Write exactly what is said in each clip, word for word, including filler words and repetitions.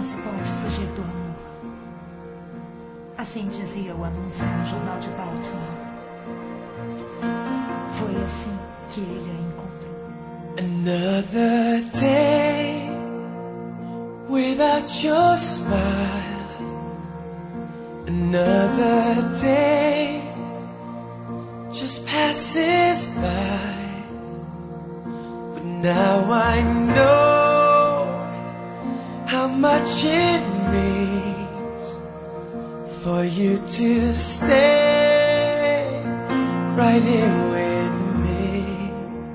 Não se pode fugir do amor. Assim dizia o anúncio no jornal de Baltimore. Foi assim que ele a encontrou. Another day without your smile. Another day just passes by. But now I know how much it means for you to stay right here with me.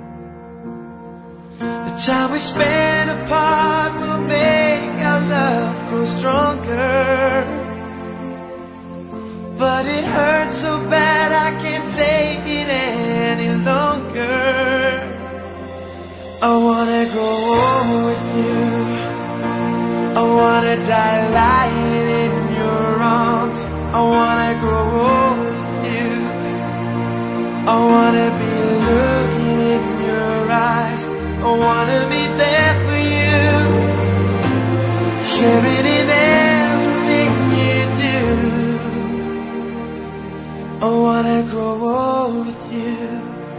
The time we spend apart will make our love grow stronger. But it hurts so bad I can't take it any longer. I wanna grow old with you. I wanna die lying in your arms. I wanna grow old with you. I wanna be looking in your eyes. I wanna be there for you, sharing in everything you do. I wanna grow old with you.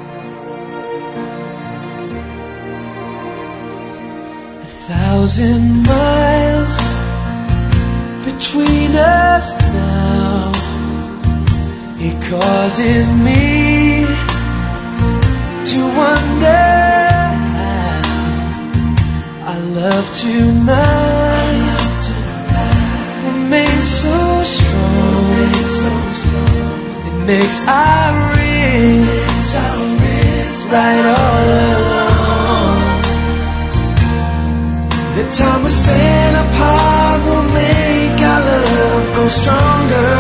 A thousand miles between us now. It causes me to wonder how our love tonight remains so strong. It makes our wrists right all along. The time we spend apart will make our love grow stronger.